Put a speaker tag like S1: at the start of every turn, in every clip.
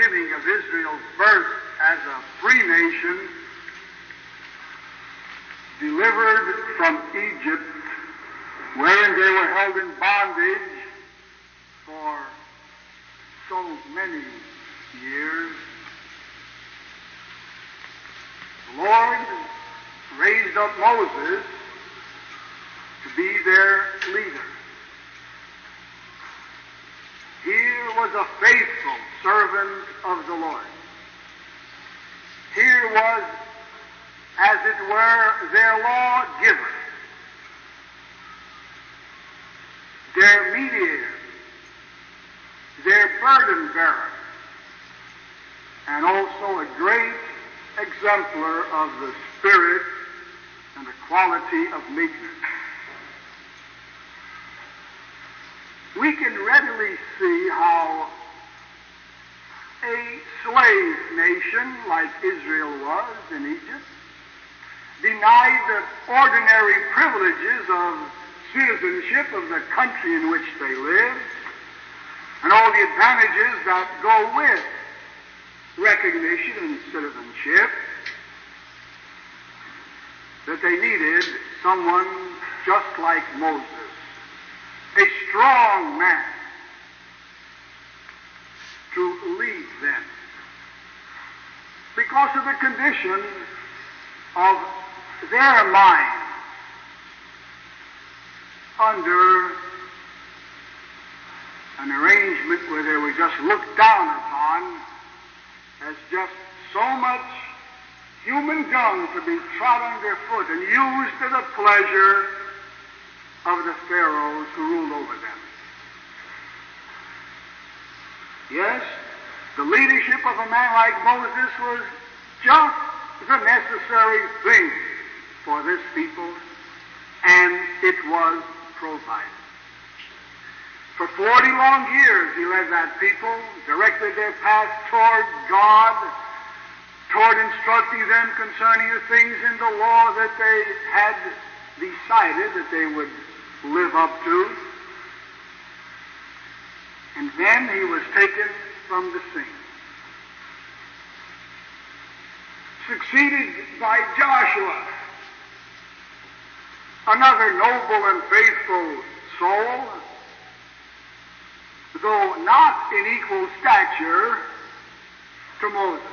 S1: beginning of Israel's birth as a free nation, delivered from Egypt, wherein they were held in bondage for so many years, the Lord raised up Moses to be their leader. Here was a faithful servant of the Lord. Here was, as it were, their lawgiver, their mediator, their burden bearer, and also a great exemplar of the spirit and the quality of meekness. We can readily see how a slave nation like Israel was in Egypt denied the ordinary privileges of citizenship of the country in which they lived and all the advantages that go with recognition and citizenship, that they needed someone just like Moses, a strong man, to lead them because of the condition of their mind under an arrangement where they were just looked down upon as just so much human dung to be trod underfoot and used to the pleasure of the pharaohs who ruled over them. Yes, the leadership of a man like Moses was just the necessary thing for this people, and it was provided. For 40 long years he led that people, directed their path toward God, toward instructing them concerning the things in the law that they had decided that they would live up to. And then he was taken from the scene, succeeded by Joshua, another noble and faithful soul, though not in equal stature to Moses.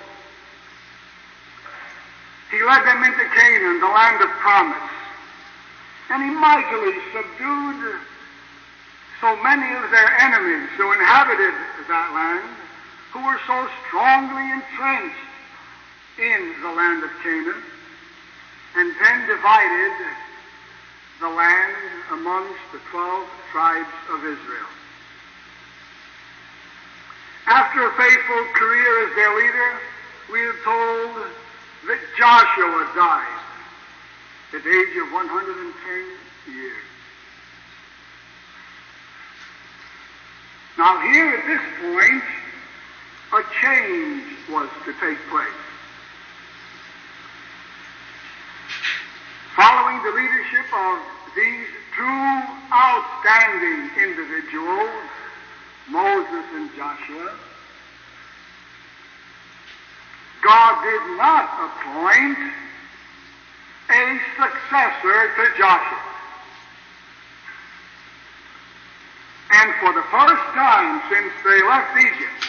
S1: He led them into Canaan, the land of promise, and he mightily subdued so many of their enemies who inhabited that land, who were so strongly entrenched in the land of Canaan, and then divided the land amongst the 12 tribes of Israel. After a faithful career as their leader, we are told that Joshua died at the age of 110 years. Now here at this point, a change was to take place. Following the leadership of these two outstanding individuals, Moses and Joshua, God did not appoint a successor to Joshua. And for the first time since they left Egypt,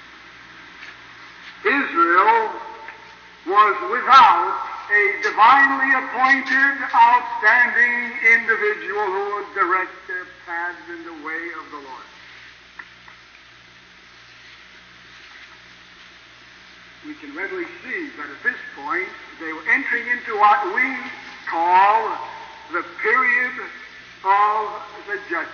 S1: Israel was without a divinely appointed, outstanding individual who would direct their paths in the way of the Lord. We can readily see that at this point they were entering into what we call the period of the judges.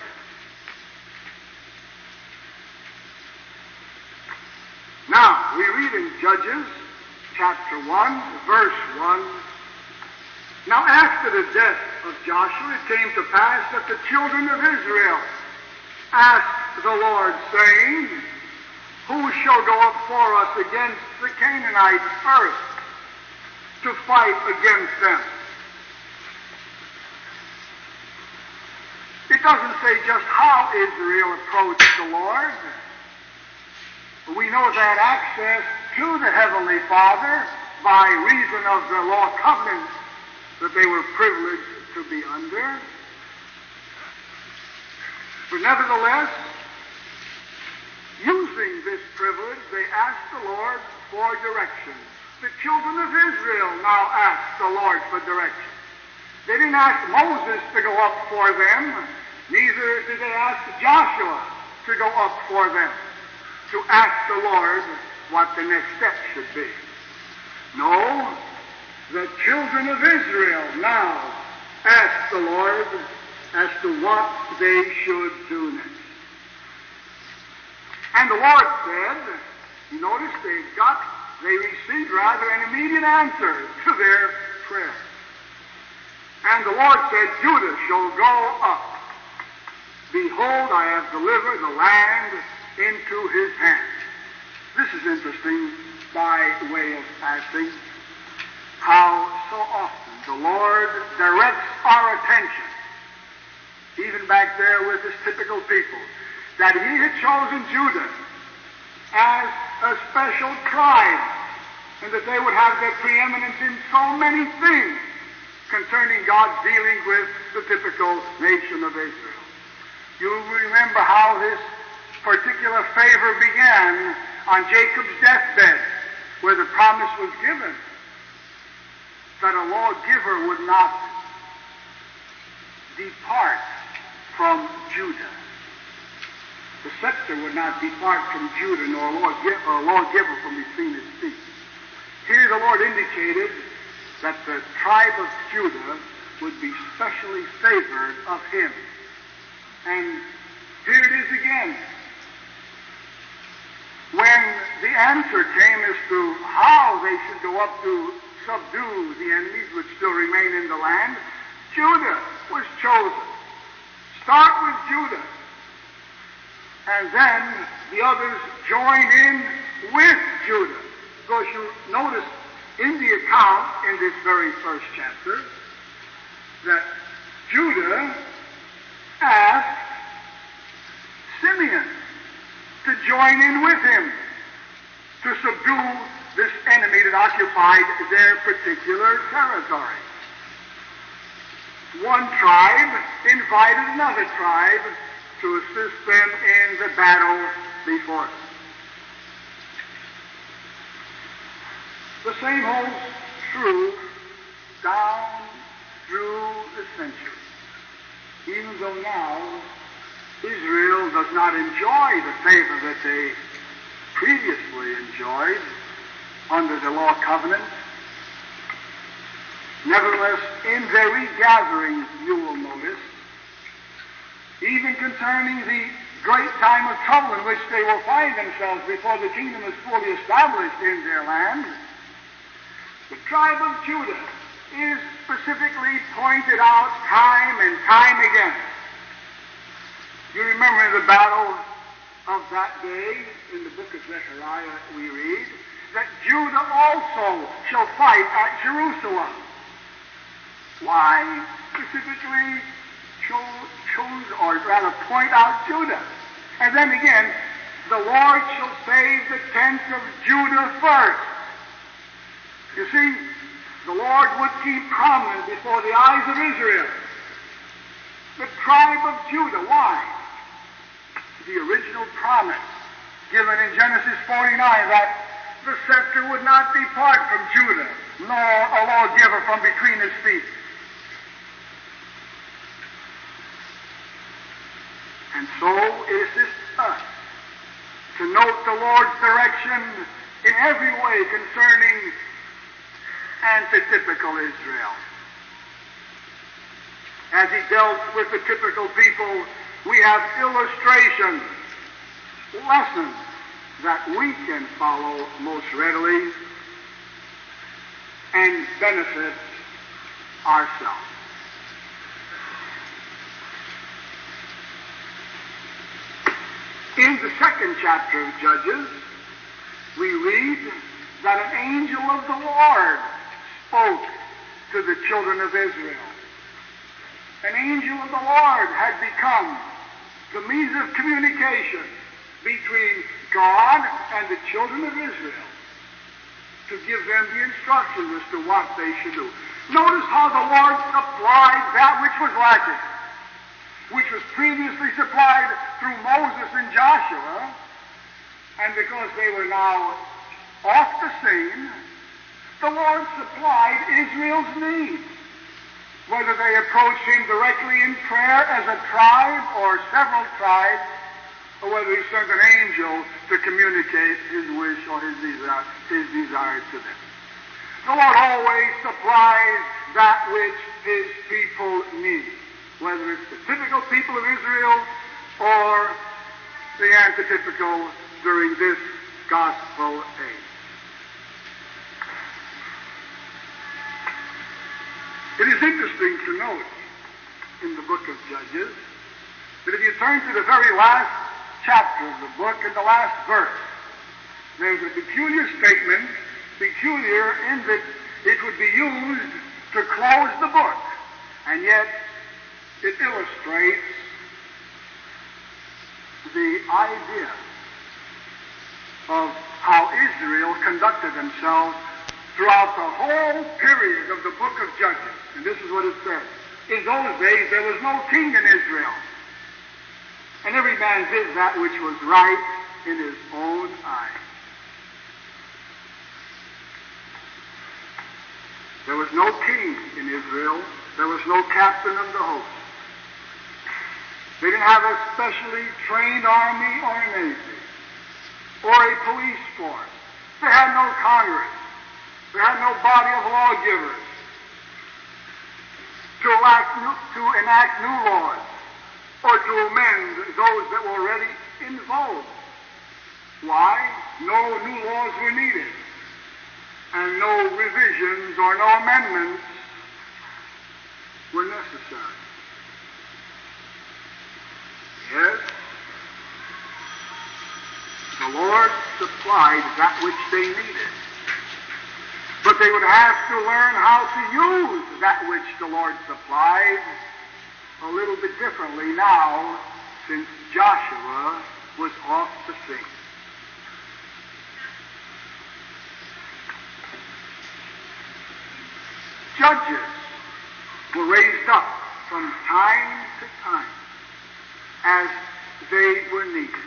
S1: Now, we read in Judges chapter 1, verse 1, "Now after the death of Joshua it came to pass that the children of Israel asked the Lord, saying, Who shall go up for us against the Canaanites first to fight against them?" It doesn't say just how Israel approached the Lord, We know that access to the Heavenly Father by reason of the law covenants that they were privileged to be under. But nevertheless, using this privilege, they asked the Lord for direction. The children of Israel now asked the Lord for direction. They didn't ask Moses to go up for them, neither did they ask Joshua to go up for them, to ask the Lord what the next step should be. No, the children of Israel now ask the Lord as to what they should do next. And the Lord said, you notice they received rather an immediate answer to their prayer. And the Lord said, Judah shall go up. Behold, I have delivered the land into his hand. This is interesting by way of passing, how so often the Lord directs our attention, even back there with his typical people, that he had chosen Judah as a special tribe, and that they would have their preeminence in so many things concerning God's dealing with the typical nation of Israel. You remember how this particular favor began on Jacob's deathbed, where the promise was given that a lawgiver would not depart from Judah. The scepter would not depart from Judah, nor a lawgiver from between his feet. Here the Lord indicated that the tribe of Judah would be specially favored of him. And here it is again. When the answer came as to how they should go up to subdue the enemies which still remain in the land, Judah was chosen. Start with Judah. And then the others join in with Judah. Because you notice in the account in this very first chapter that Judah asked Simeon to join in with him to subdue this enemy that occupied their particular territory. One tribe invited another tribe to assist them in the battle before them. The same holds true down through the centuries. Even though now Israel does not enjoy the favor that they previously enjoyed under the law covenant, nevertheless, in their regathering, you will notice, even concerning the great time of trouble in which they will find themselves before the kingdom is fully established in their land, the tribe of Judah is specifically pointed out time and time again. You remember the battle of that day in the book of Zechariah we read that Judah also shall fight at Jerusalem. Why specifically chose or rather point out Judah? And then again, the Lord shall save the tents of Judah first. You see, the Lord would keep prominent before the eyes of Israel the tribe of Judah. Why? The original promise given in Genesis 49 that the scepter would not depart from Judah, nor a lawgiver from between his feet. And so it assists us to note the Lord's direction in every way concerning antitypical Israel. As he dealt with the typical people, we have illustrations, lessons that we can follow most readily and benefit ourselves. In the second chapter of Judges, we read that an angel of the Lord spoke to the children of Israel. An angel of the Lord had become the means of communication between God and the children of Israel to give them the instructions as to what they should do. Notice how the Lord supplied that which was lacking, which was previously supplied through Moses and Joshua, and because they were now off the scene, the Lord supplied Israel's needs. Whether they approached Him directly in prayer as a tribe or several tribes, or whether He sent an angel to communicate His wish or His desire to them. The Lord always supplies that which His people need, whether it's the typical people of Israel or the antitypical during this gospel age. It is interesting to note in the book of Judges that if you turn to the very last chapter of the book and the last verse, there's a peculiar statement, peculiar in that it would be used to close the book, and yet it illustrates the idea of how Israel conducted themselves throughout the whole period of the book of Judges. And this is what it says. In those days there was no king in Israel, and every man did that which was right in his own eyes. There was no king in Israel. There was no captain of the host. They didn't have a specially trained army or a navy or a police force. They had no Congress. They had no body of lawgivers to enact new laws or to amend those that were already in vogue. Why? No new laws were needed, and no revisions or no amendments were necessary. Yes, the Lord supplied that which they needed, but they would have to learn how to use that which the Lord supplied a little bit differently now, since Joshua was off the scene. Judges were raised up from time to time as they were needed.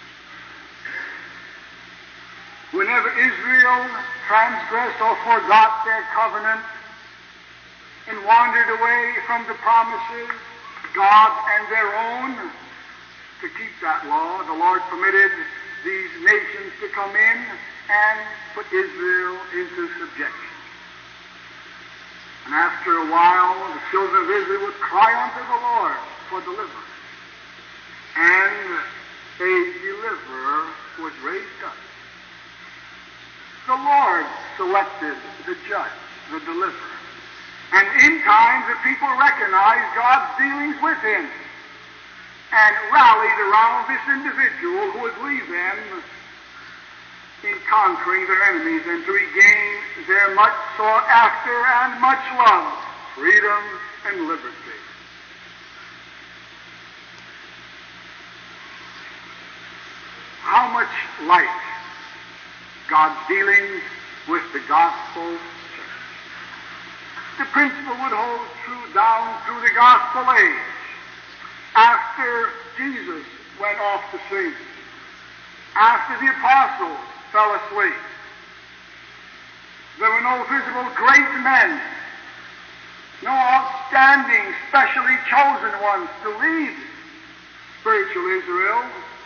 S1: Whenever Israel transgressed or forgot their covenant and wandered away from the promises, God and their own, to keep that law, the Lord permitted these nations to come in and put Israel into subjection. And after a while, the children of Israel would cry unto the Lord for deliverance. And a deliverer was raised up. The Lord selected the judge, the deliverer. And in time, the people recognized God's dealings with him and rallied around this individual who would lead them in conquering their enemies and to regain their much sought after and much loved freedom and liberty. How much like God's dealings with the gospel church. The principle would hold true down through the gospel age. After Jesus went off the scene, after the apostles fell asleep, there were no visible great men, no outstanding, specially chosen ones to lead spiritual Israel.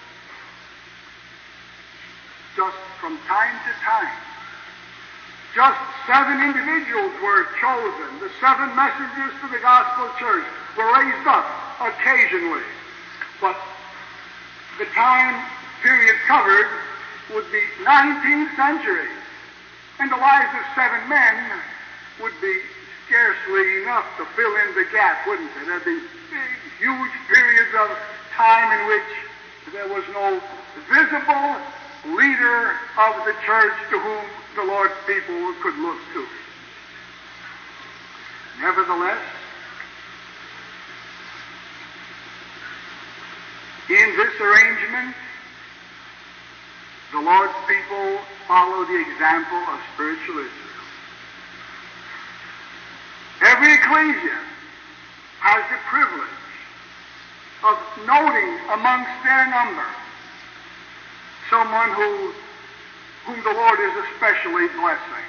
S1: Just from time to time, just 7 individuals were chosen. The 7 messengers to the gospel church were raised up occasionally. But the time period covered would be 19th century. And the lives of 7 men would be scarcely enough to fill in the gap, wouldn't it? There'd be big, huge periods of time in which there was no visible leader of the church to whom the Lord's people could look to. Nevertheless, in this arrangement, the Lord's people follow the example of spiritual Israel. Every ecclesia has the privilege of noting amongst their number someone whom the Lord is especially blessing.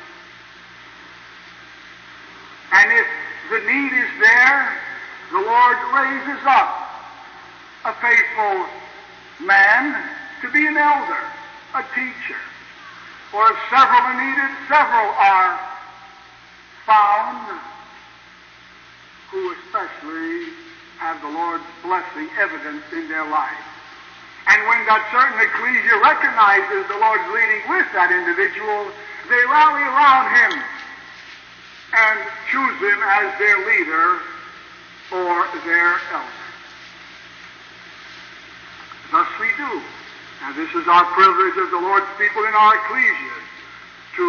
S1: And if the need is there, the Lord raises up a faithful man to be an elder, a teacher. Or if several are needed, several are found who especially have the Lord's blessing evidenced in their life. And when that certain ecclesia recognizes the Lord's leading with that individual, they rally around him and choose him as their leader or their elder. Thus we do. And this is our privilege as the Lord's people in our ecclesia, to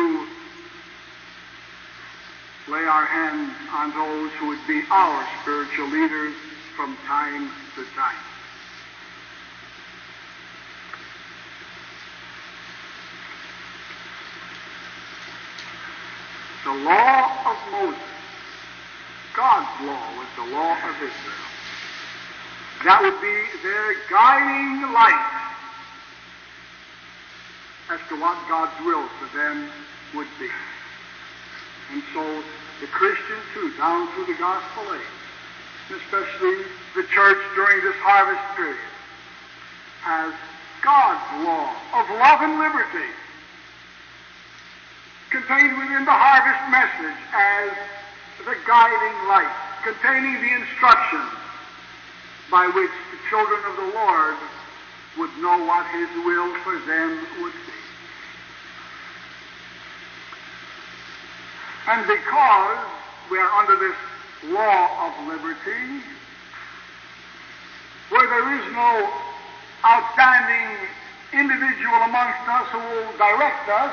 S1: lay our hands on those who would be our spiritual leaders from time to time. The law of Moses, God's law, was the law of Israel. That would be their guiding light as to what God's will for them would be. And so the Christian, too, down through the gospel age, especially the church during this harvest period, has God's law of love and liberty contained within the harvest message as the guiding light, containing the instructions by which the children of the Lord would know what His will for them would be. And because we are under this law of liberty, where there is no outstanding individual amongst us who will direct us,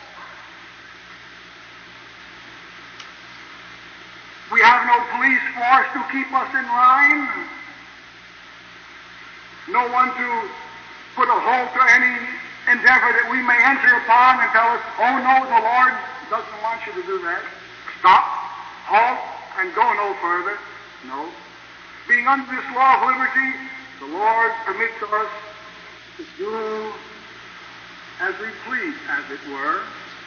S1: we have no police force to keep us in line, no one to put a halt to any endeavor that we may enter upon and tell us, oh no, the Lord doesn't want you to do that. Stop, halt, and go no further. No. Being under this law of liberty, the Lord permits us to do as we please, as it were.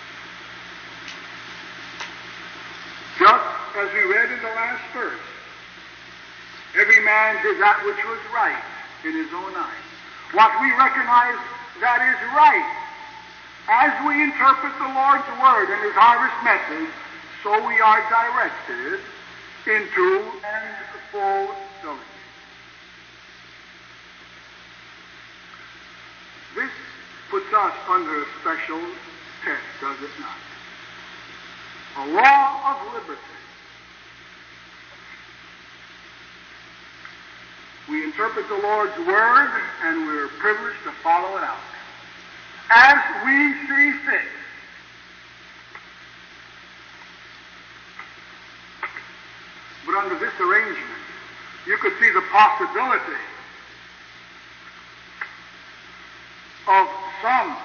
S1: Just as we read in the last verse, every man did that which was right in his own eyes. What we recognize that is right, as we interpret the Lord's word and His harvest message, so we are directed into and fulfilling. This puts us under a special test, does it not? A law of liberty. We interpret the Lord's word, and we're privileged to follow it out as we see fit. But under this arrangement, you could see the possibility of some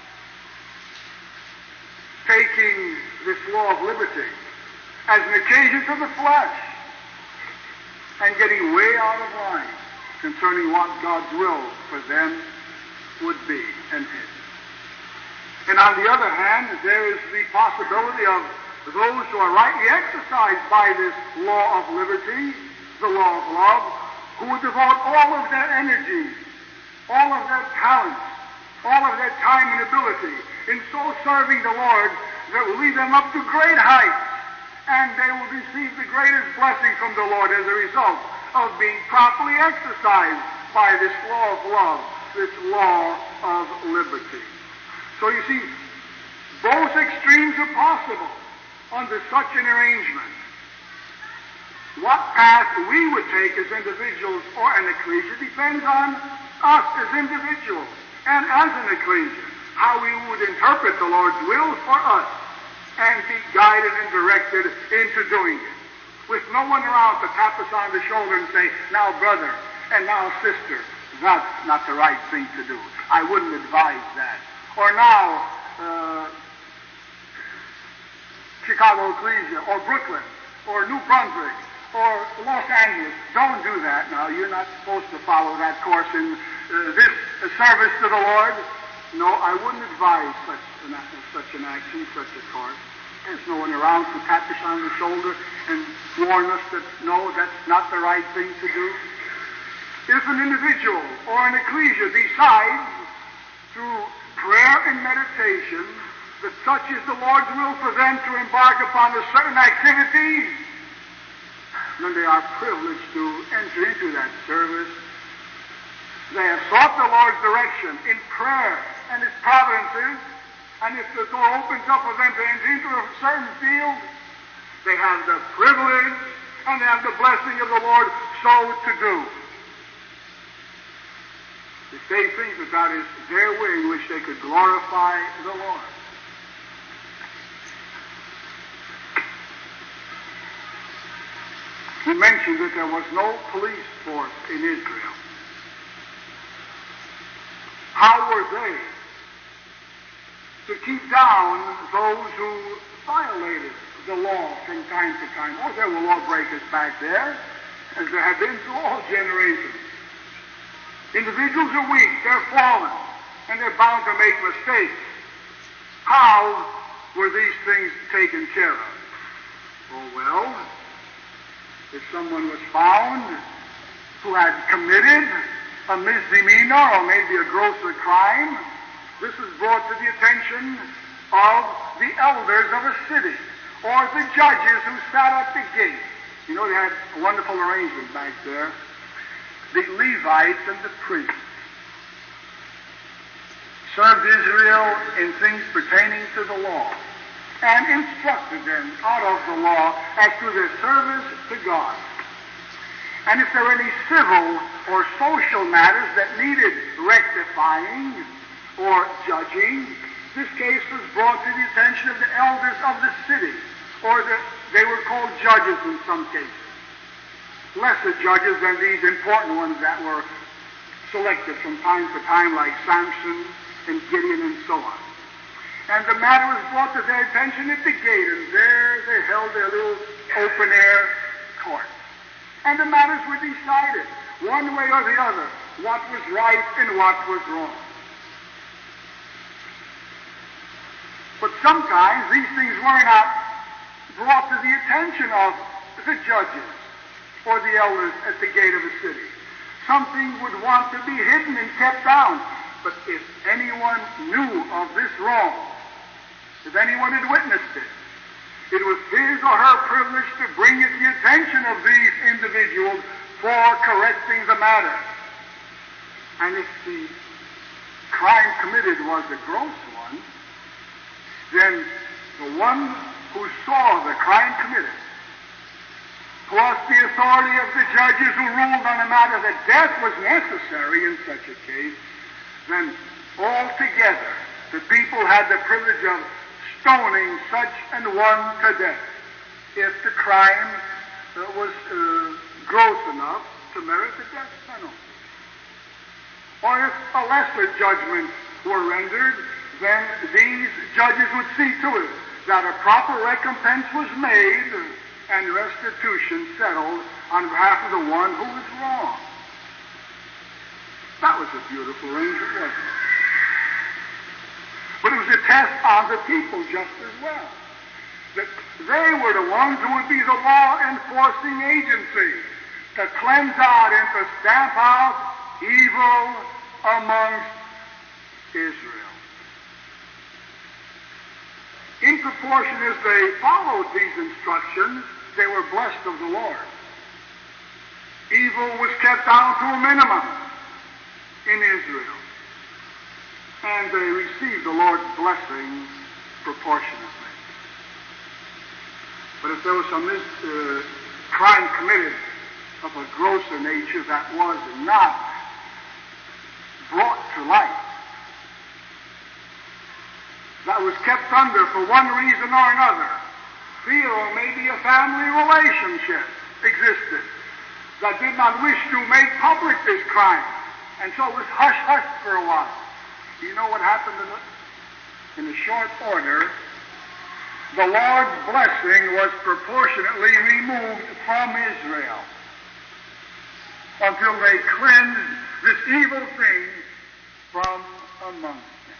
S1: taking this law of liberty as an occasion to the flesh and getting way out of line concerning what God's will for them would be and is. And on the other hand, there is the possibility of those who are rightly exercised by this law of liberty, the law of love, who would devote all of their energies, all of their talents, all of their time and ability in so serving the Lord that will lead them up to great heights, and they will receive the greatest blessing from the Lord as a result of being properly exercised by this law of love, this law of liberty. So you see, both extremes are possible under such an arrangement. What path we would take as individuals or an ecclesia depends on us as individuals and as an ecclesia, how we would interpret the Lord's will for us and be guided and directed into doing it, with no one around to tap us on the shoulder and say, now brother, and now sister, that's not the right thing to do. I wouldn't advise that. or now Chicago Ecclesia, or Brooklyn, or New Brunswick, or Los Angeles. Don't do that now. You're not supposed to follow that course in this service to the Lord. No, I wouldn't advise such an action, such a course. There's no one around to tap us on the shoulder and warn us that, no, that's not the right thing to do. If an individual or an ecclesia decides through prayer and meditation that such is the Lord's will for them to embark upon a certain activity, then they are privileged to enter into that service. They have sought the Lord's direction in prayer and His providences, and if the door opens up for them to enter into a certain field, they have the privilege and they have the blessing of the Lord so to do. If they think that that is their way in which they could glorify the Lord. He mentioned that there was no police force in Israel. How were they to keep down those who violated the law from time to time? Oh, there were lawbreakers back there, as there have been through all generations. Individuals are weak, they're fallen, and they're bound to make mistakes. How were these things taken care of? Oh, well, if someone was found who had committed a misdemeanor or maybe a grosser crime, this is brought to the attention of the elders of a city or the judges who sat at the gate. You know, they had a wonderful arrangement back there. The Levites and the priests served Israel in things pertaining to the law and instructed them out of the law as to their service to God. And if there were any civil or social matters that needed rectifying or judging, this case was brought to the attention of the elders of the city, or they were called judges in some cases. Lesser judges than these important ones that were selected from time to time, like Samson and Gideon and so on. And the matter was brought to their attention at the gate, and there they held their little open-air court. And the matters were decided, one way or the other, what was right and what was wrong. But sometimes these things were not brought to the attention of the judges or the elders at the gate of a city. Something would want to be hidden and kept down. But if anyone knew of this wrong, if anyone had witnessed it, it was his or her privilege to bring it to the attention of these individuals for correcting the matter. And if the crime committed was a gross one, then the one who saw the crime committed, plus the authority of the judges who ruled on a matter that death was necessary in such a case, then altogether the people had the privilege of stoning such an one to death if the crime was gross enough to merit the death penalty. Or if a lesser judgment were rendered, then these judges would see to it that a proper recompense was made and restitution settled on behalf of the one who was wrong. That was a beautiful arrangement, wasn't it? But it was a test on the people just as well. That they were the ones who would be the law-enforcing agency to cleanse out and to stamp out evil amongst Israel. In proportion as they followed these instructions, they were blessed of the Lord. Evil was kept down to a minimum in Israel, and they received the Lord's blessing proportionately. But if there was some crime committed of a grosser nature that was not brought to light, that was kept under for one reason or another, feel maybe a family relationship existed that did not wish to make public this crime, and so it was hush-hush for a while. Do you know what happened in a short order, the Lord's blessing was proportionately removed from Israel until they cleansed this evil thing from among them.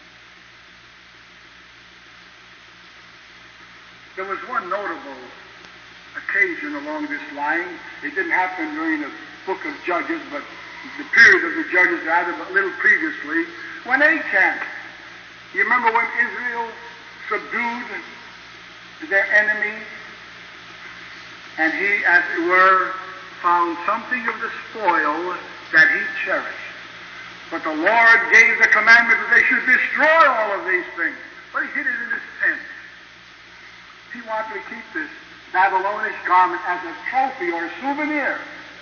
S1: There was one notable occasion along this line. It didn't happen during the book of Judges, but the period of the Judges rather, but a little previously, when Achan, you remember when Israel subdued their enemy, and he, as it were, found something of the spoil that he cherished. But the Lord gave the commandment that they should destroy all of these things. But he hid it in his tent. He wanted to keep this Babylonish garment as a trophy or a souvenir.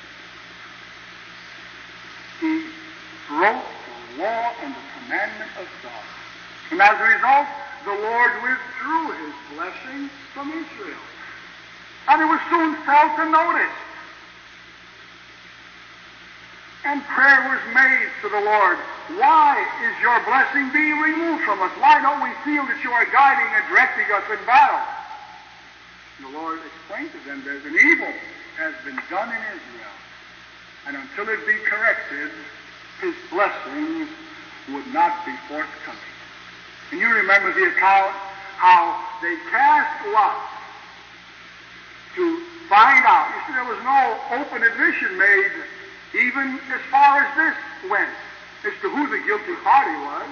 S1: He broke the law and the commandment of God. And as a result, the Lord withdrew his blessing from Israel. And it was soon felt and noticed. And prayer was made to the Lord. Why is your blessing being removed from us? Why don't we feel that you are guiding and directing us in battle? And the Lord explained to them there's an evil has been done in Israel. And until it be corrected, his blessings would not be forthcoming. And you remember the account how they cast lots to find out. You see, there was no open admission made even as far as this went, as to who the guilty party was.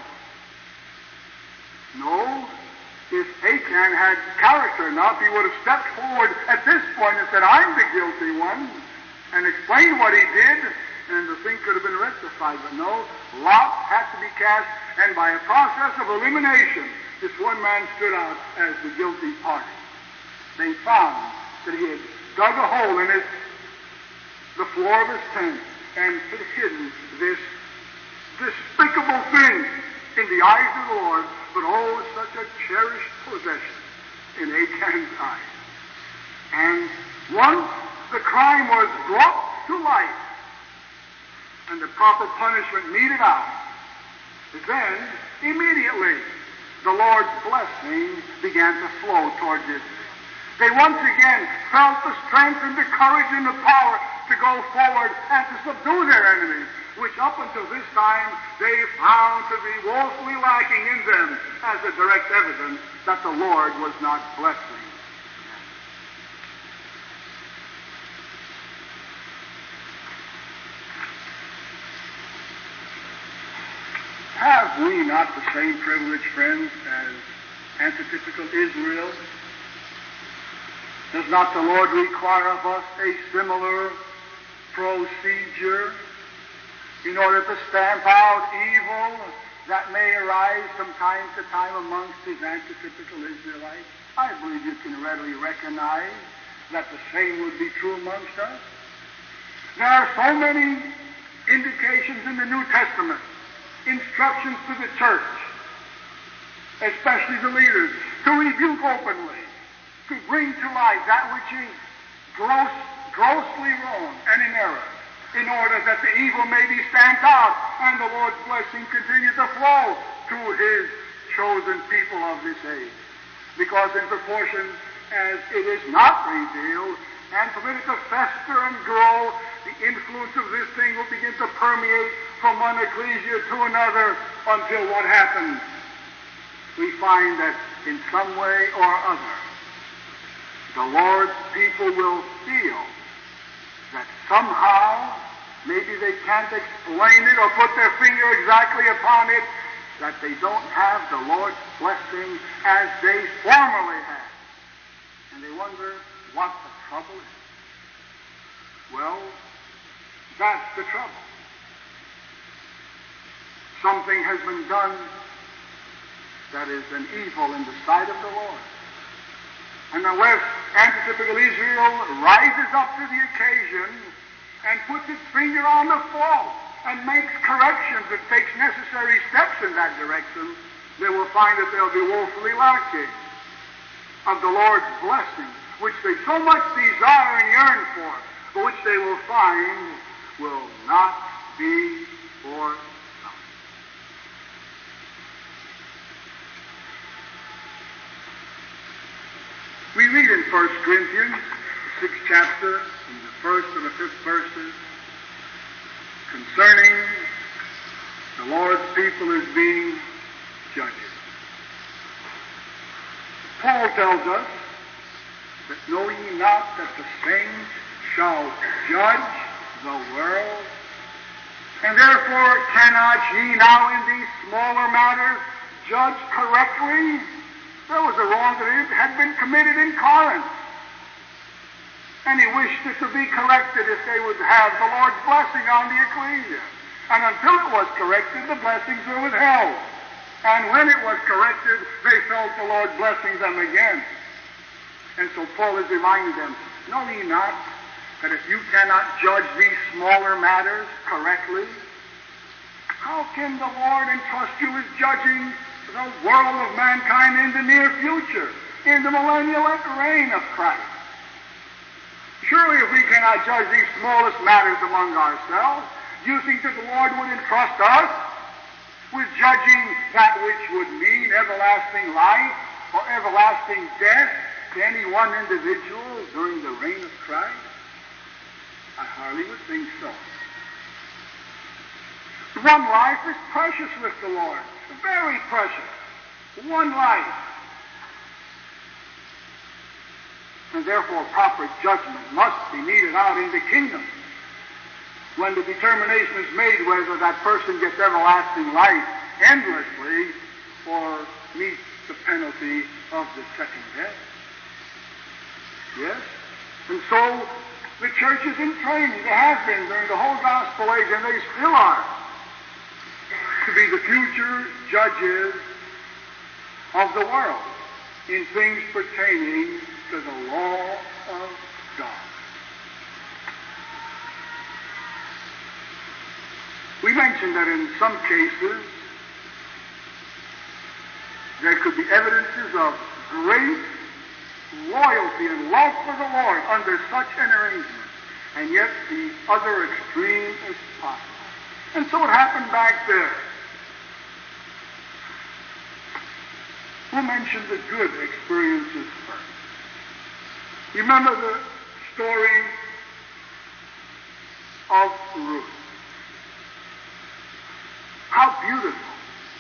S1: No, if Achan had character enough, he would have stepped forward at this point and said, I'm the guilty one, and explained what he did, and the thing could have been rectified. But no, lots had to be cast, and by a process of elimination, this one man stood out as the guilty party. They found that he had dug a hole in the floor of his tent, and had hidden this despicable thing in the eyes of the Lord, but oh, such a cherished possession in Achan's eyes. And once the crime was brought to light and the proper punishment meted out, then immediately the Lord's blessing began to flow towards Israel. They once again felt the strength and the courage and the power to go forward and to subdue their enemies, which up until this time they found to be woefully lacking in them as a direct evidence that the Lord was not blessing them. Have we not the same privilege, friends, as antitypical Israel? Does not the Lord require of us a similar procedure in order to stamp out evil that may arise from time to time amongst his antitypical Israelites? I believe you can readily recognize that the same would be true amongst us. There are so many indications in the New Testament, instructions to the church, especially the leaders, to rebuke openly, to bring to light that which is grossly wrong and in error, in order that the evil may be stamped out and the Lord's blessing continue to flow to his chosen people of this age. Because in proportion as it is not revealed and permitted to fester and grow, the influence of this thing will begin to permeate from one ecclesia to another until what happens? We find that in some way or other, the Lord's people will feel that somehow, maybe they can't explain it or put their finger exactly upon it, that they don't have the Lord's blessing as they formerly had. And they wonder what the trouble is. Well, that's the trouble. Something has been done that is an evil in the sight of the Lord. And unless antitypical Israel rises up to the occasion and puts its finger on the fault and makes corrections and takes necessary steps in that direction, they will find that they'll be woefully lacking of the Lord's blessing, which they so much desire and yearn for, but which they will find will not be forthcoming. We read in 1 Corinthians, the 6th chapter, in the 1st and the 5th verses, concerning the Lord's people as being judges. Paul tells us that know ye not that the saints shall judge the world? And therefore cannot ye now in these smaller matters judge correctly? There was a wrong that had been committed in Corinth. And he wished it to be corrected if they would have the Lord's blessing on the ecclesia. And until it was corrected, the blessings were withheld. And when it was corrected, they felt the Lord blessing them again. And so Paul is reminding them, know ye not that if you cannot judge these smaller matters correctly, how can the Lord entrust you with judging the world of mankind in the near future, in the millennial reign of Christ? Surely if we cannot judge these smallest matters among ourselves, do you think that the Lord would entrust us with judging that which would mean everlasting life or everlasting death to any one individual during the reign of Christ? I hardly would think so. One life is precious with the Lord, very precious. One life. And therefore proper judgment must be meted out in the kingdom when the determination is made whether that person gets everlasting life endlessly or meets the penalty of the second death. Yes? And so the church is in training. They have been during the whole gospel age, and they still are, to be the future judges of the world in things pertaining to the law of God. We mentioned that in some cases there could be evidences of great loyalty and love for the Lord under such an arrangement, and yet the other extreme is possible. And so it happened back there. We'll mention the good experiences first. You remember the story of Ruth. How beautiful.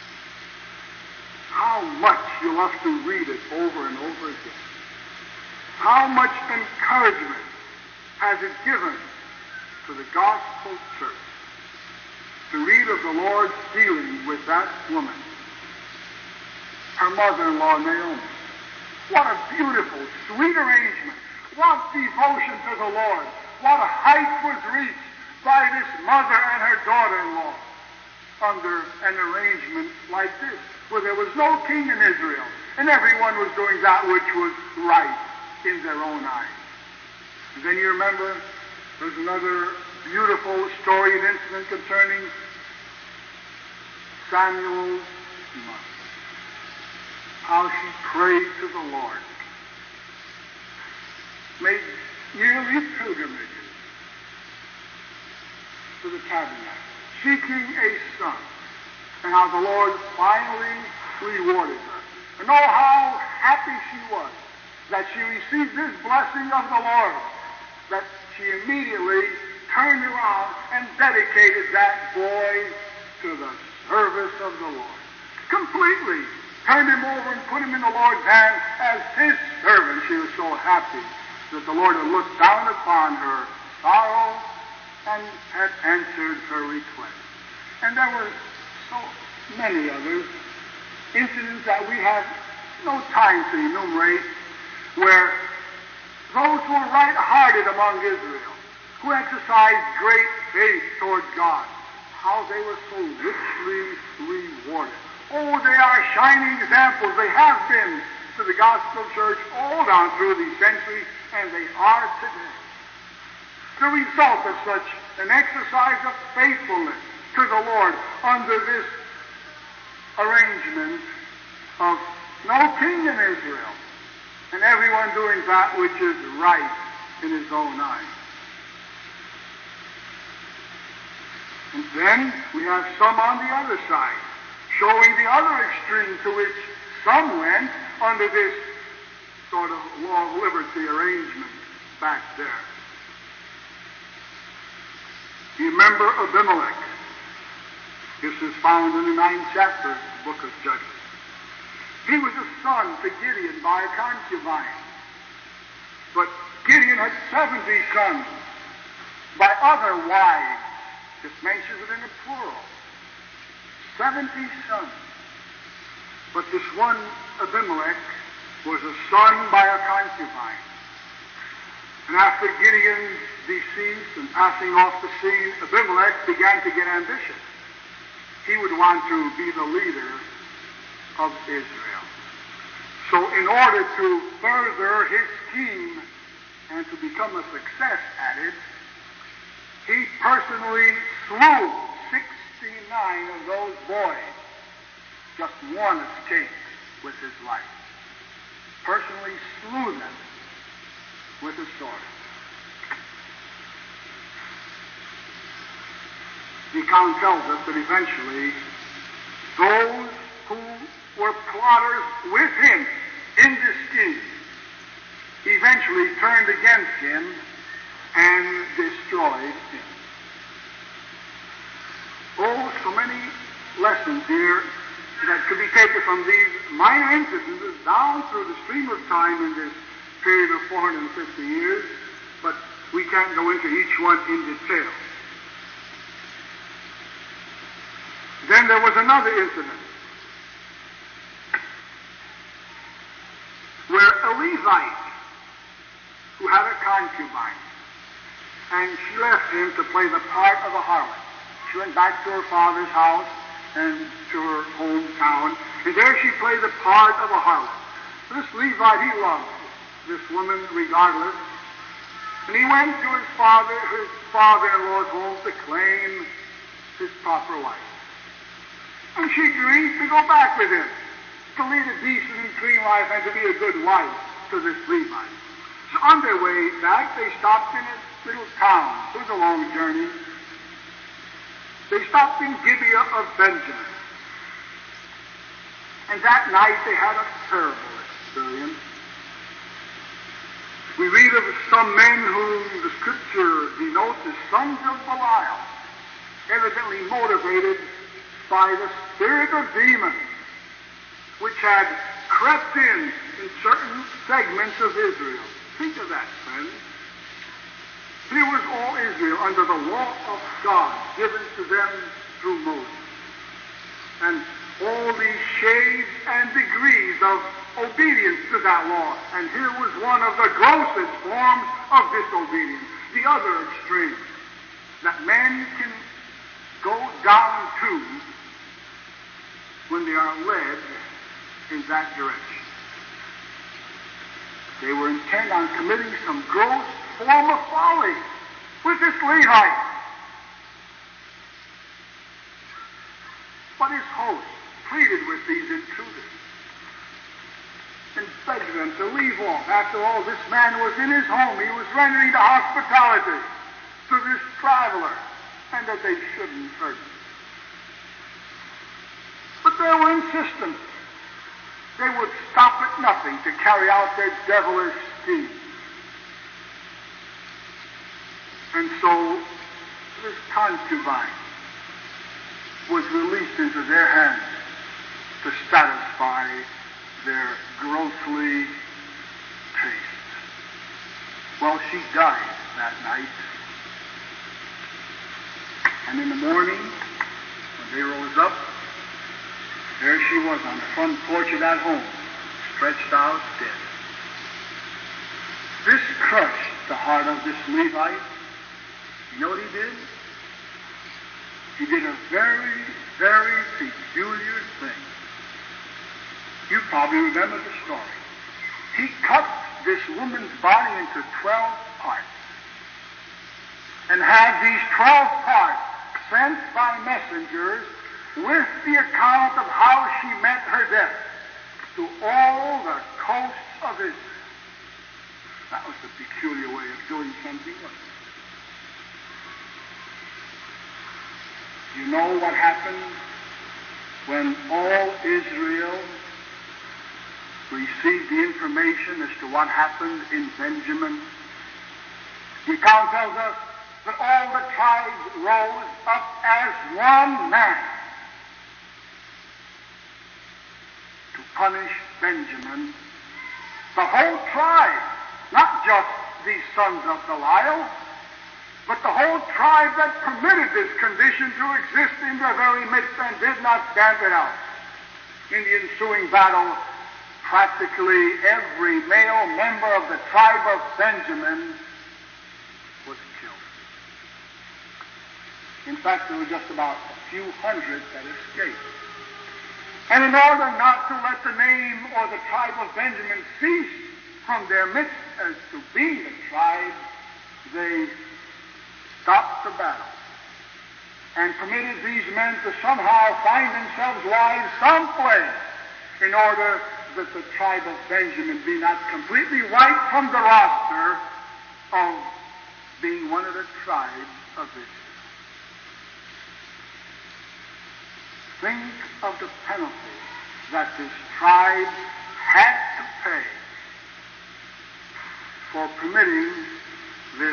S1: How much you'll have to read it over and over again. How much encouragement has it given to the gospel church to read of the Lord's dealing with that woman, her mother-in-law Naomi. What a beautiful, sweet arrangement. What devotion to the Lord. What a height was reached by this mother and her daughter-in-law under an arrangement like this, where there was no king in Israel, and everyone was doing that which was right in their own eyes. And then you remember, there's another beautiful story and incident concerning Samuel's mother. How she prayed to the Lord, made yearly pilgrimages to the tabernacle, seeking a son, and how the Lord finally rewarded her. And oh, how happy she was that she received this blessing of the Lord, that she immediately turned around and dedicated that boy to the service of the Lord. Completely turned him over and put him in the Lord's hand as his servant. She was so happy that the Lord had looked down upon her sorrow and had answered her request. And there were so many others, incidents that we have no time to enumerate, where those who were right-hearted among Israel, who exercised great faith toward God, how they were so richly rewarded. Oh, they are shining examples. They have been to the gospel church all down through these centuries, and they are today. The result of such an exercise of faithfulness to the Lord under this arrangement of no king in Israel, and everyone doing that which is right in his own eyes. And then we have some on the other side, showing the other extreme to which some went under this sort of law of liberty arrangement back there. Do you remember Abimelech? This is found in the 9th chapter of the book of Judges. He was a son to Gideon by a concubine. But Gideon had 70 sons by other wives. This mentions it in the plural. 70 sons. But this one Abimelech was a son by a concubine. And after Gideon's decease and passing off the scene, Abimelech began to get ambitious. He would want to be the leader of Israel. So in order to further his scheme and to become a success at it, he personally slew 69 of those boys. Just one escaped with his life. Personally slew them with a sword. The account tells us that eventually those who were plotters with him in this scheme eventually turned against him and destroyed him. Oh, so many lessons here that could be taken from these minor incidents down through the stream of time in this period of 450 years, but we can't go into each one in detail. Then there was another incident where a Levite who had a concubine, and she left him to play the part of a harlot. She went back to her father's house and to her hometown, and there she played the part of a harlot. This Levite, he loved this woman regardless, and he went to his father-in-law's home to claim his proper wife. And she agreed to go back with him, to lead a decent and clean life and to be a good wife to this Levite. So on their way back, they stopped in a little town. It was a long journey. They stopped in Gibeah of Benjamin. And that night they had a terrible experience. We read of some men whom the Scripture denotes as sons of Belial, evidently motivated by the spirit of demons, which had crept in certain segments of Israel. Think of that, friends. Here was all Israel under the law of God given to them through Moses. And all these shades and degrees of obedience to that law. And here was one of the grossest forms of disobedience, the other extreme, that men can go down to when they are led in that direction. They were intent on committing some gross form of folly with this Levite. But his host pleaded with these intruders and begged them to leave off. After all, this man was in his home. He was rendering the hospitality to this traveler, and that they shouldn't hurt him. But they were insistent. They would stop at nothing to carry out their devilish scheme. And so this concubine was released into their hands to satisfy their grossly taste. Well, she died that night. And in the morning, when they rose up, there she was on the front porch of that home, stretched out dead. This crushed the heart of this Levite. You know what he did? He did a very, very peculiar thing. You probably remember the story. He cut this woman's body into 12 parts and had these 12 parts sent by messengers with the account of how she met her death to all the coasts of Israel. That was a peculiar way of doing something, wasn't it? You know what happened when all Israel received the information as to what happened in Benjamin. The account tells us that all the tribes rose up as one man to punish Benjamin. The whole tribe, not just the sons of Belial, but the whole tribe that permitted this condition to exist in their very midst and did not stamp it out. In the ensuing battle, practically every male member of the tribe of Benjamin was killed. In fact, there were just about a few hundred that escaped. And in order not to let the name or the tribe of Benjamin cease from their midst as to being a tribe, they stopped the battle and permitted these men to somehow find themselves wives someplace in order that the tribe of Benjamin be not completely wiped from the roster of being one of the tribes of Israel. Think of the penalty that this tribe had to pay for permitting this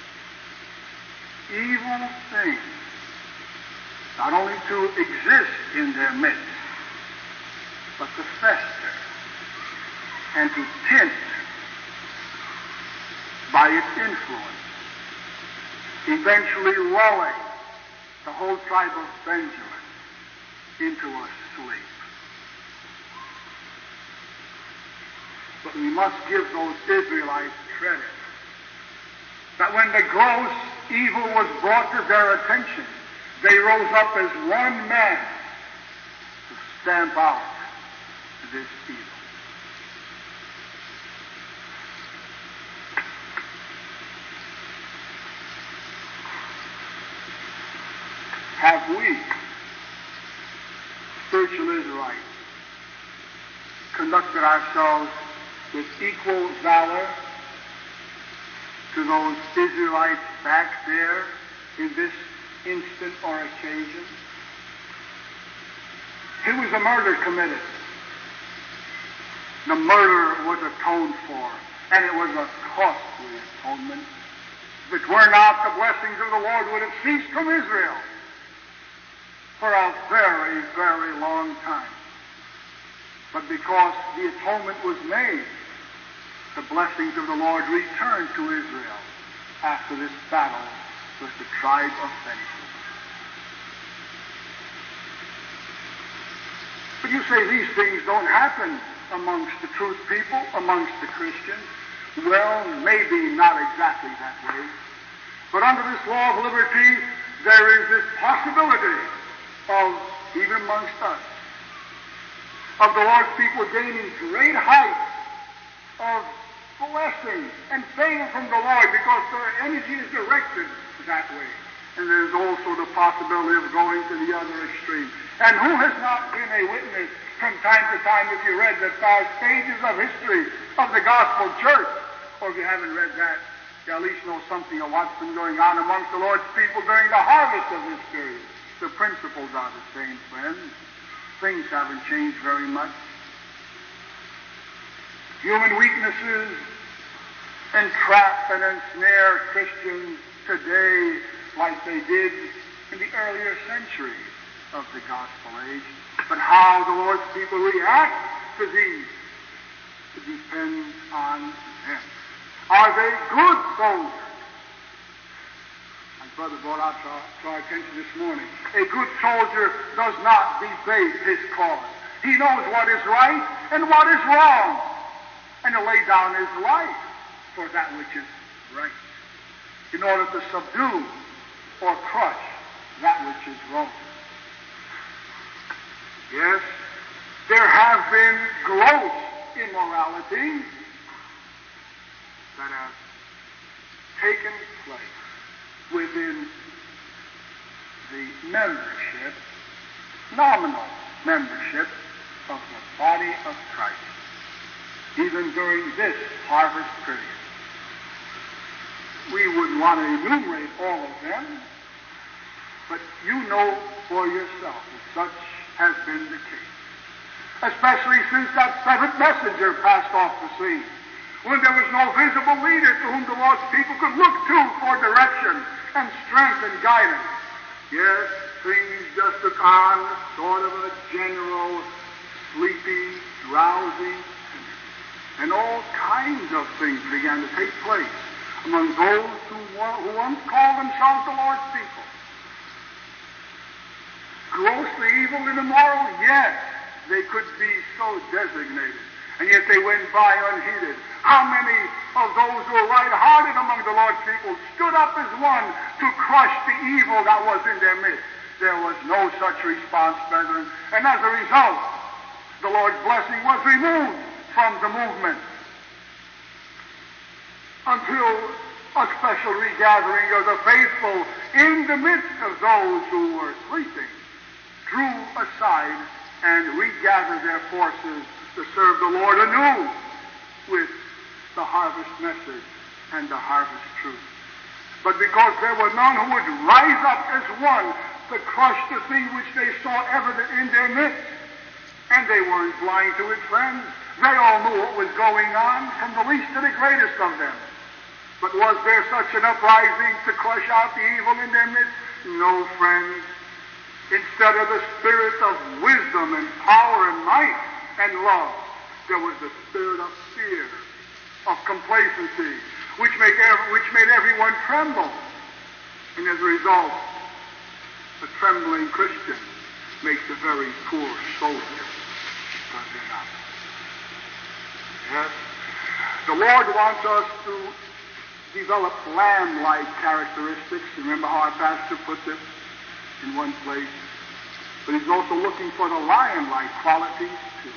S1: evil thing not only to exist in their midst, but to fester and to tint by its influence, eventually lulling the whole tribe of Benjamin into a sleep. But we must give those Israelites credit that when the gross evil was brought to their attention, they rose up as one man to stamp out this evil. Have we, spiritual Israelites, conducted ourselves with equal valor to those Israelites back there in this instant or occasion? Here was a murder committed. The murder was atoned for, and it was a costly atonement. If it were not, the blessings of the Lord would have ceased from Israel for a very, very long time. But because the atonement was made, the blessings of the Lord returned to Israel after this battle with the tribe of Benjamin. But you say these things don't happen amongst the truth people, amongst the Christians. Well, maybe not exactly that way. But under this law of liberty, there is this possibility of, even amongst us, of the Lord's people gaining great height of blessing and favor from the Lord because their energy is directed that way. And there's also the possibility of going to the other extreme. And who has not been a witness from time to time, if you read the 5 stages of history of the gospel church, or if you haven't read that, you at least know something of what's been going on amongst the Lord's people during the harvest of this period. The principles are the same, friends. Things haven't changed very much. Human weaknesses entrap and ensnare Christians today like they did in the earlier centuries of the gospel age. But how the Lord's people react to these depends on them. Are they good soldiers? My brother brought out to our attention this morning. A good soldier does not debate his cause. He knows what is right and what is wrong, and he'll lay down his life for that which is right, in order to subdue or crush that which is wrong. Yes, there have been gross immoralities that have taken place within the membership, nominal membership of the body of Christ, even during this harvest period. We wouldn't want to enumerate all of them, but you know for yourself that such has been the case. especially since that seventh messenger passed off the scene, when there was no visible leader to whom the Lord's people could look to for direction and strength and guidance. Yes, things just took on sort of a general sleepy, drowsy, and all kinds of things began to take place among those who once called themselves the Lord's people. Grossly evil and immoral, yes, they could be so designated, and yet they went by unheeded. How many of those who were right-hearted among the Lord's people stood up as one to crush the evil that was in their midst? There was no such response, brethren, and as a result, the Lord's blessing was removed from the movement until a special regathering of the faithful in the midst of those who were sleeping drew aside and regathered their forces to serve the Lord anew with the harvest message and the harvest truth. But because there were none who would rise up as one to crush the thing which they saw evident in their midst, and they weren't blind to it, friends. They all knew what was going on, from the least to the greatest of them. But was there such an uprising to crush out the evil in their midst? No, friends. Instead of the spirit of wisdom and power and might and love, there was the spirit of fear, of complacency, which made everyone tremble. And as a result, a trembling Christian makes a very poor soldier, does he not? Yes. The Lord wants us to develop lamb-like characteristics. Remember how our pastor put this in one place? But he's also looking for the lion-like qualities, too.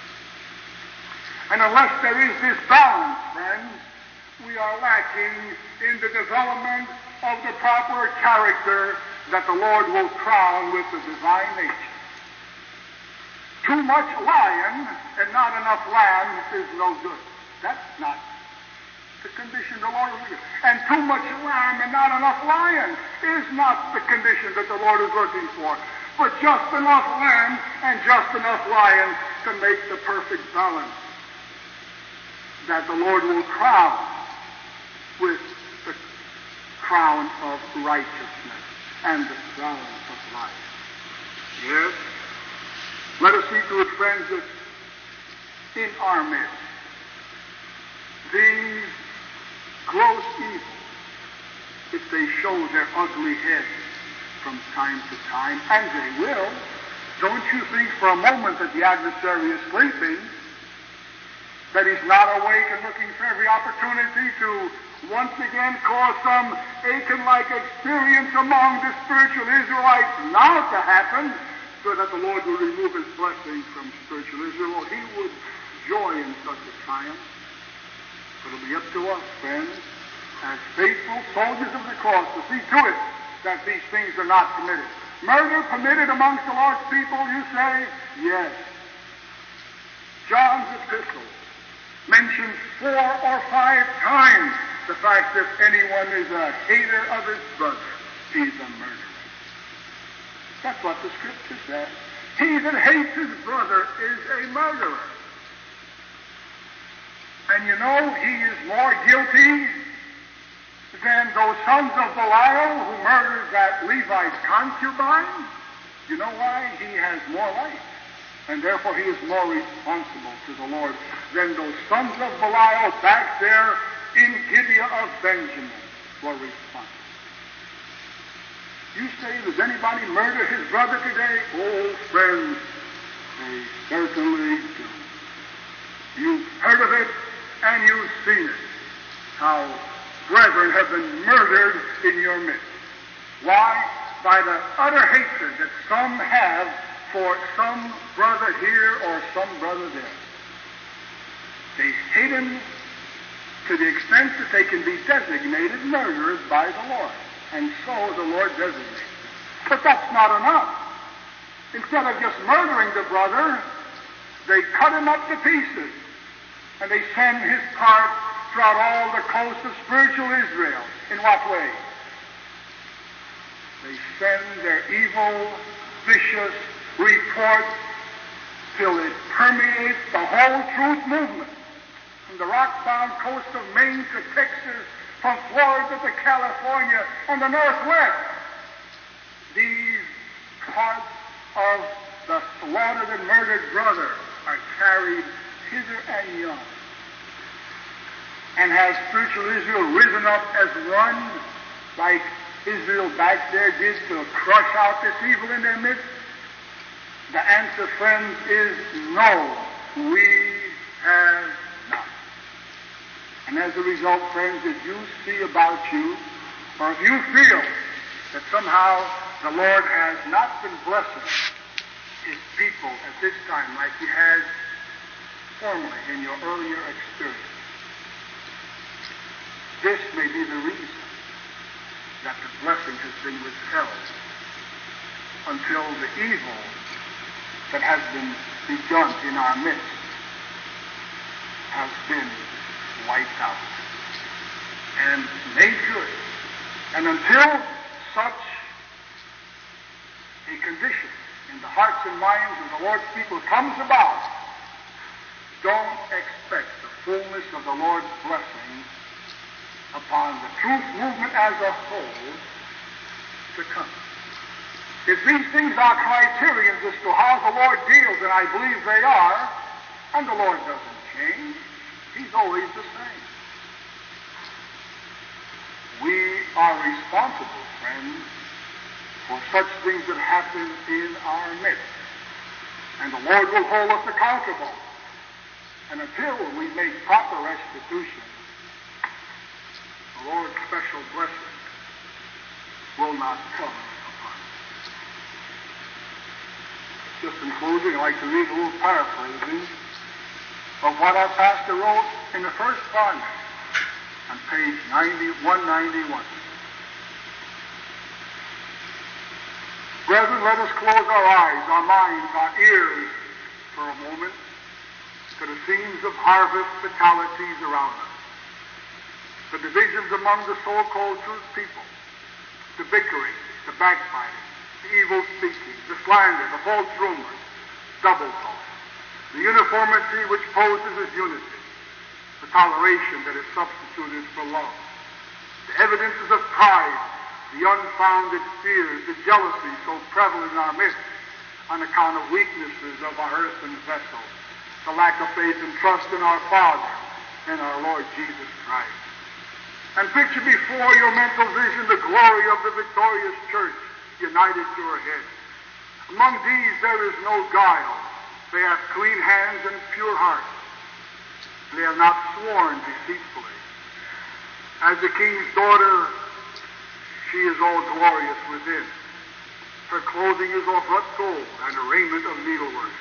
S1: And unless there is this balance, friends, we are lacking in the development of the proper character that the Lord will crown with the divine nature. Too much lion and not enough lamb is no good. That's not the condition the Lord is looking for. And too much lamb and not enough lion is not the condition that the Lord is looking for. But just enough lamb and just enough lion to make the perfect balance that the Lord will crown with the crown of righteousness and the crown of life. Yes? Let us see to it, friends, that in our midst, these gross evils, if they show their ugly heads from time to time, and they will, don't you think for a moment that the adversary is sleeping, that he's not awake and looking for every opportunity to once again cause some Achan-like experience among the spiritual Israelites now to happen, so that the Lord will remove his blessing from spiritual Israel. He would joy in such a triumph. But it'll be up to us, friends, as faithful soldiers of the cross, to see to it that these things are not committed. Murder permitted amongst the Lord's people, you say? Yes. John's epistle mentions 4 or 5 times the fact that anyone is a hater of his brother, he's a murderer. That's what the Scripture says. He that hates his brother is a murderer. And you know, he is more guilty than those sons of Belial who murdered that Levite's concubine. You know why? He has more life. And therefore he is more responsible to the Lord than those sons of Belial back there in Gibeah of Benjamin were responsible. You say, does anybody murder his brother today? Oh, friends, they certainly do. You've heard of it and you've seen it. How brethren have been murdered in your midst. Why? By the utter hatred that some have for some brother here or some brother there. They hate him to the extent that they can be designated murderers by the Lord. And so the Lord designates them. But that's not enough. Instead of just murdering the brother, they cut him up to pieces. And they send his part throughout all the coast of spiritual Israel. In what way? They send their evil, vicious report to until it permeates the whole truth movement, from the rock-bound coast of Maine to Texas, from Florida to California and the Northwest. These parts of the slaughtered and murdered brother are carried hither and yon. And has spiritual Israel risen up as one, like Israel back there did, to crush out this evil in their midst? The answer, friends, is no, we have not. And as a result, friends, if you see about you, or if you feel that somehow the Lord has not been blessing His people at this time like He has formerly in your earlier experience, this may be the reason that the blessing has been withheld until the evil that has been begun in our midst has been wiped out and made good. And until such a condition in the hearts and minds of the Lord's people comes about, don't expect the fullness of the Lord's blessing upon the truth movement as a whole to come. If these things are criterions as to how the Lord deals, and I believe they are, and the Lord doesn't change, He's always the same. We are responsible, friends, for such things that happen in our midst. And the Lord will hold us accountable. And until we make proper restitution, the Lord's special blessing will not come upon us. Just in closing, I'd like to read a little paraphrasing of what our pastor wrote in the first volume on page 191. Brethren, let us close our eyes, our minds, our ears for a moment to the scenes of harvest fatalities around us. The divisions among the so-called truth people, the bickering, the backbiting, the evil speaking, the slander, the false rumors, double talk, the uniformity which poses as unity, the toleration that is substituted for love, the evidences of pride, the unfounded fears, the jealousy so prevalent in our midst on account of weaknesses of our earthen vessel, the lack of faith and trust in our Father and our Lord Jesus Christ. And picture before your mental vision the glory of the victorious church united to her head. Among these there is no guile. They have clean hands and pure hearts. They have not sworn deceitfully. As the king's daughter, she is all glorious within. Her clothing is of wrought gold and a raiment of needlework.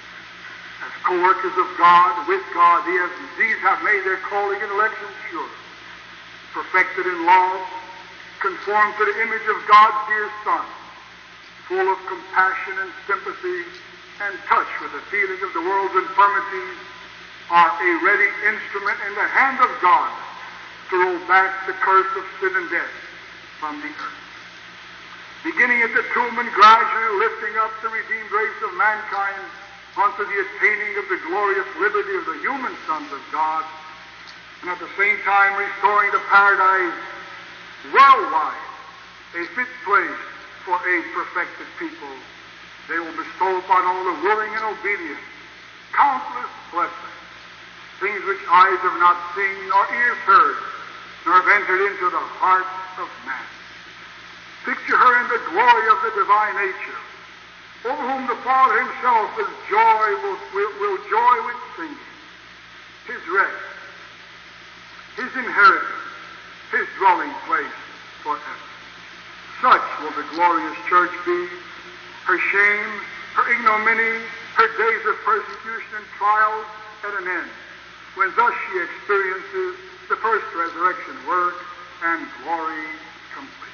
S1: As co-workers of God, with God, these have made their calling and election sure. Perfected in love, conformed to the image of God's dear Son, full of compassion and sympathy, and touch with the feeling of the world's infirmities, are a ready instrument in the hand of God to roll back the curse of sin and death from the earth. Beginning at the tomb and gradually lifting up the redeemed race of mankind unto the attaining of the glorious liberty of the human sons of God, and at the same time restoring the paradise worldwide, a fit place for a perfected people, they will bestow upon all the willing and obedient countless blessings, things which eyes have not seen, nor ears heard, nor have entered into the heart of man. Picture her in the glory of the divine nature, over whom the Father Himself will joy with singing, His rest, His inheritance, His dwelling place forever. Such will the glorious church be, her shame, her ignominy, her days of persecution and trials at an end, when thus she experiences the first resurrection work and glory complete.